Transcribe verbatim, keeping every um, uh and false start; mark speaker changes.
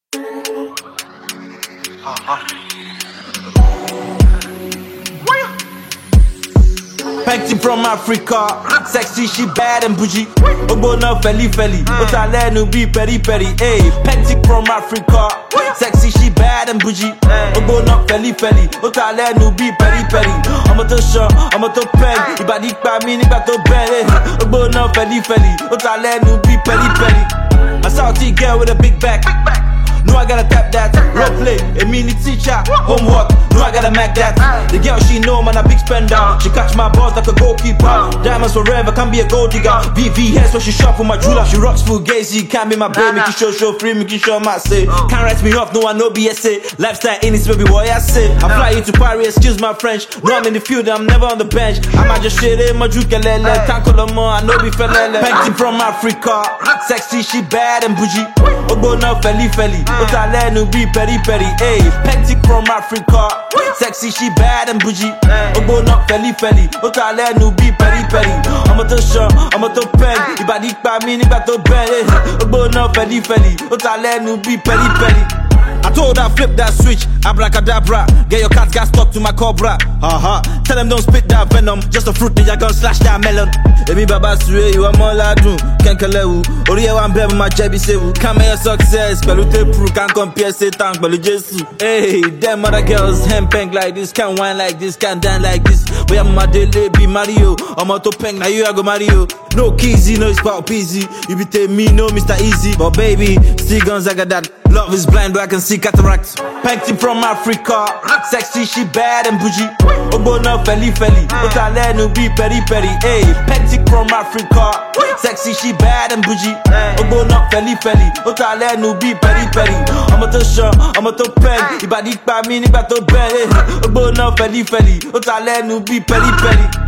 Speaker 1: Painting from Africa, sexy, she bad and bougie. Obona felly felly, Otalenu be peri peri. Hey, painting from Africa, sexy, she bad and bougie. Obona felly felly, Otalenu be peri peri. I'm a to show, I'm a to pen. Ibadi pa mi ni ba to ben. Obona felly felly, Otalenu be peri peri. A salty girl with a big back. No, I gotta tap that. Role play, a mini teacher. Homework, no, I gotta make that. The girl she know, man, a big spender. She catch my balls like a goalkeeper. Diamonds forever, can be a gold digger. V V S, so she shop for my jeweler. She rocks fugazi, can't be my baby. Make show, show free, make sure my say. Can't write me off, no, I know B S A. Lifestyle in this baby boy, I say. I fly into Paris, excuse my French. No, I'm in the field, I'm never on the bench. I might just shit in my jukelele. Tanko Lamo, I know be felele. Painting from Africa, sexy, she bad and bougie. Obona felly felly. Otalenu be peri peri, ayy. Painting from Africa, sexy, she bad and bougie. Obona felly felly, Otalenu be peri peri. I'm a to show, I'm a to pen. Ibadi pa mi ni ba to ben. Obona felly felly, Otalenu be peri peri. I told her flip that switch, abracadabra. Get your cat gas stuck to my cobra. Haha, tell them don't spit that venom. Just a fruit, they gon' slash that melon. Emi baba suwe, you are more ladun. Kenkelewu, oriye wan bebe my jebi sewu. Can't make your success, pelu te proof. Can't compare Satan, pelu Jesu. Hey, them other girls, hand peng like this. Can't whine like this, can't dance like this. But I'm my daily be Mario. I'm out to peng, now you I go Mario. No keezy, no it's about peasy. You be tell me no Mister Easy. But baby, still guns I got that. Love is blind, but I can see cataracts. Painting from Africa, sexy, she bad and bougie. Obona felly felly, Otalenu be peri peri. Hey, painting from Africa, sexy, she bad and bougie. Obona felly felly, Otalenu be peri peri. I'm a to show, I'm a to pen. Ibadi pa mi ni ba to ben. Obona felly felly, Otalenu be peri peri.